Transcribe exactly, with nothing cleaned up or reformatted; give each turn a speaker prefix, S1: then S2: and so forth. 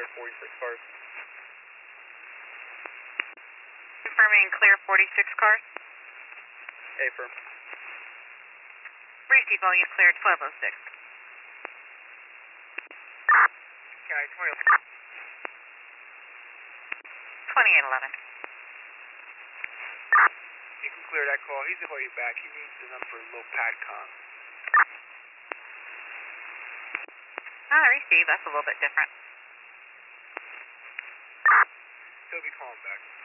S1: clear forty-six cars.
S2: Confirming clear forty-six cars.
S1: Affirm.
S2: Receive volume clear twelve oh six.
S1: County twenty.
S2: twenty-eight eleven.
S1: You can clear that call. He's about you back. He needs the number low PADCOM.
S2: Ah, receive. That's a little bit different.
S1: He'll be calling back.